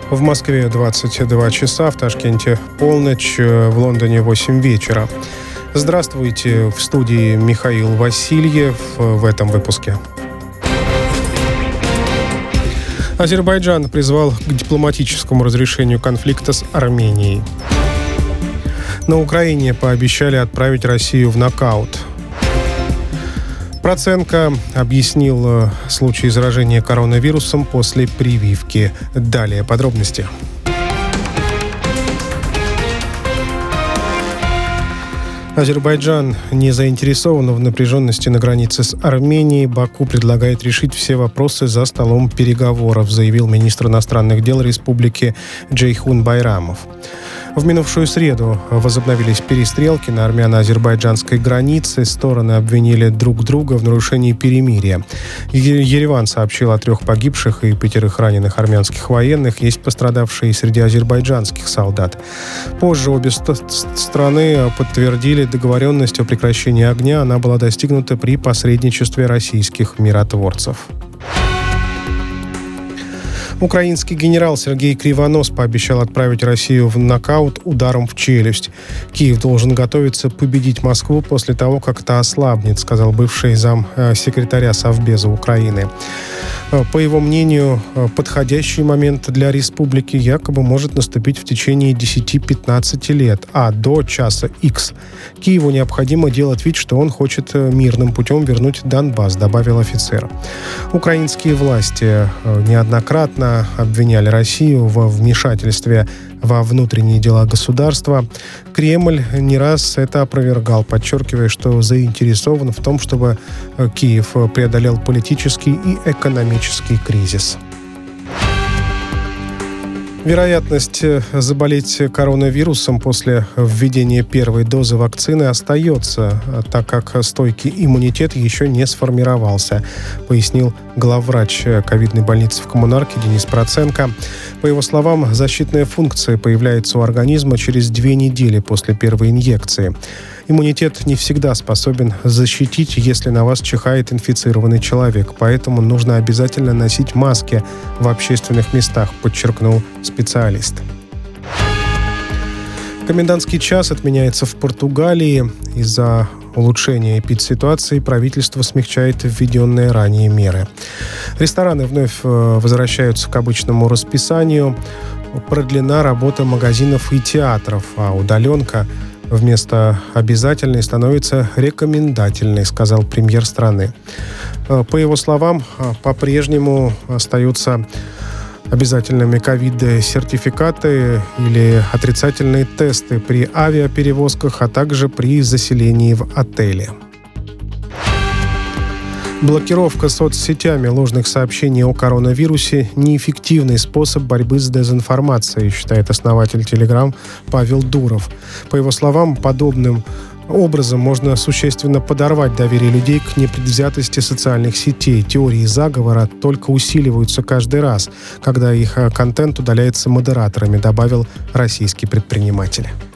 В Москве 22 часа, в Ташкенте полночь, в Лондоне 8 вечера. Здравствуйте, в студии Михаил Васильев в этом выпуске. Азербайджан призвал к дипломатическому разрешению конфликта с Арменией. На Украине пообещали отправить Россию в нокаут. Проценко объяснил случай заражения коронавирусом после прививки. Далее подробности. Азербайджан не заинтересован в напряженности на границе с Арменией. Баку предлагает решить все вопросы за столом переговоров, заявил министр иностранных дел республики Джейхун Байрамов. В минувшую среду возобновились перестрелки на армяно-азербайджанской границе. Стороны обвинили друг друга в нарушении перемирия. Ереван сообщил о 3 погибших и 5 раненых армянских военных. Есть пострадавшие среди азербайджанских солдат. Позже обе страны подтвердили договоренность о прекращении огня. Она была достигнута при посредничестве российских миротворцев. Украинский генерал Сергей Кривонос пообещал отправить Россию в нокаут ударом в челюсть. Киев должен готовиться победить Москву после того, как та ослабнет, сказал бывший замсекретаря Совбеза Украины. По его мнению, подходящий момент для республики якобы может наступить в течение 10-15 лет, а до часа Х. Киеву необходимо делать вид, что он хочет мирным путем вернуть Донбасс, добавил офицер. Украинские власти неоднократно обвиняли Россию во вмешательстве во внутренние дела государства. Кремль не раз это опровергал, подчеркивая, что заинтересован в том, чтобы Киев преодолел политический и экономический кризис. Вероятность заболеть коронавирусом после введения первой дозы вакцины остается, так как стойкий иммунитет еще не сформировался, пояснил главврач ковидной больницы в Коммунарке Денис Проценко. По его словам, защитная функция появляется у организма через 2 недели после первой инъекции. Иммунитет не всегда способен защитить, если на вас чихает инфицированный человек, поэтому нужно обязательно носить маски в общественных местах, подчеркнул специалист. Комендантский час отменяется в Португалии. Из-за улучшения эпидситуации правительство смягчает введенные ранее меры. Рестораны вновь возвращаются к обычному расписанию. Продлена работа магазинов и театров, а удаленка вместо обязательной становится рекомендательной, сказал премьер страны. По его словам, по-прежнему остаются обязательными ковид-сертификаты или отрицательные тесты при авиаперевозках, а также при заселении в отеле. Блокировка соцсетями ложных сообщений о коронавирусе – неэффективный способ борьбы с дезинформацией, считает основатель Telegram Павел Дуров. По его словам, подобным образом можно существенно подорвать доверие людей к непредвзятости социальных сетей. Теории заговора только усиливаются каждый раз, когда их контент удаляется модераторами, добавил российский предприниматель.